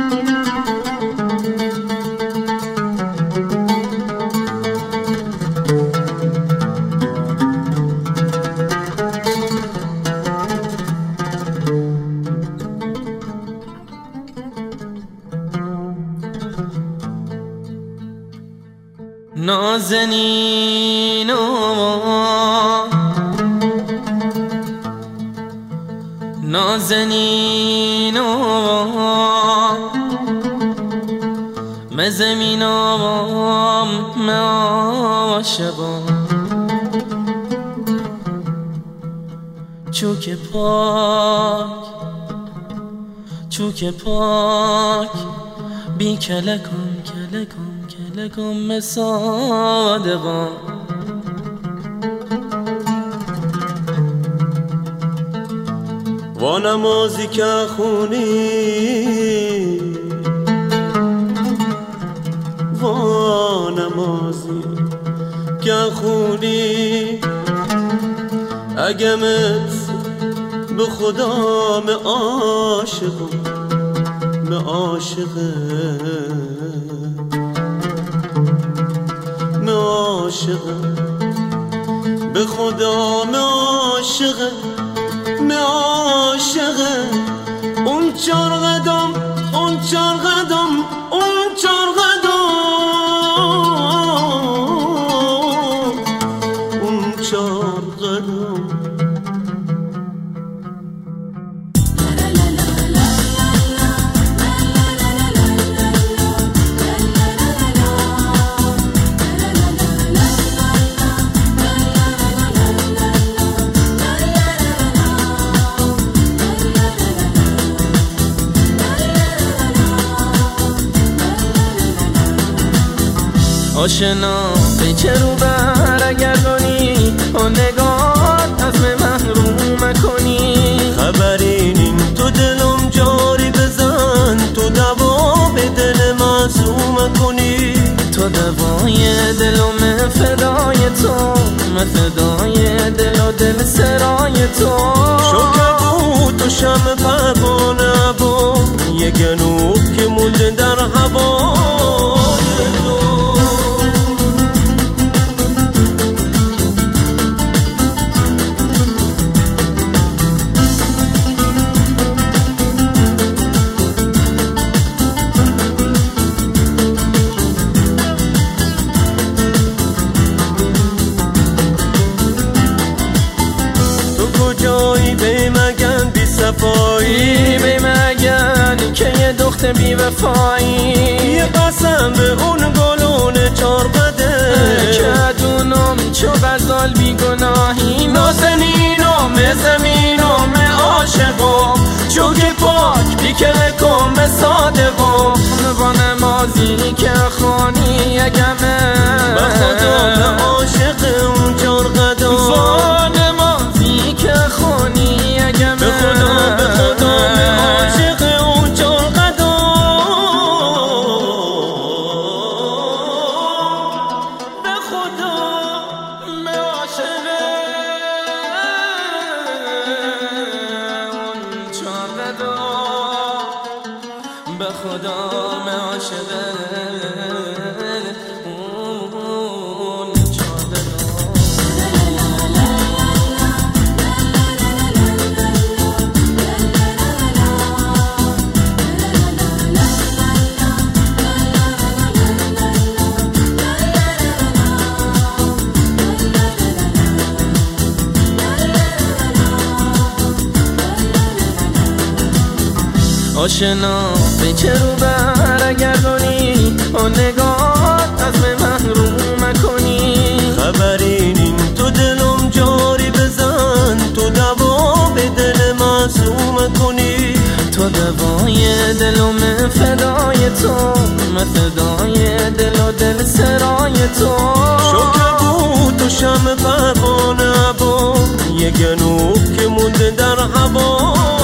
نازنینو نازنینو مزمینام معاشقام چوک پاک بی کلکم صادقان و نمازی که خونی و نمازی که خونی اگمت به خدا می عاشقه به خدا می عاشقه اون چار قدم آشنا به چه رو برگردانی و نگات از من محروم کنی خبرین این تو دلم جاری بزن تو دوا به دل معصوم کنی تو دوای دلم فدای تو فدای دل و دل سرای تو شکبوت و شم پروانه با یه گنوب که مونده در هوا جایی به مگن بی صفایی به مگن که یه دخت بی وفایی یه قسم به اون گلون چار قده که دونم چو غزال بی گناهی نازنینم زمینم عاشقم چوک پاک بی کلکم صادقم با نمازی که خانی اگمه به خدا به عاشق اون چار قدم به خدا من عاشقه اون چاده آشنا به چه رو برگردانی و نگات از من محروم کنی خبرین این تو دلم جاری بزن تو دوا به دل معصوم کنی تو دوای دلم فدای تو فدای دل و دل سرای تو شکبوت و شم پروانه با یه گنوب که مونده در هوا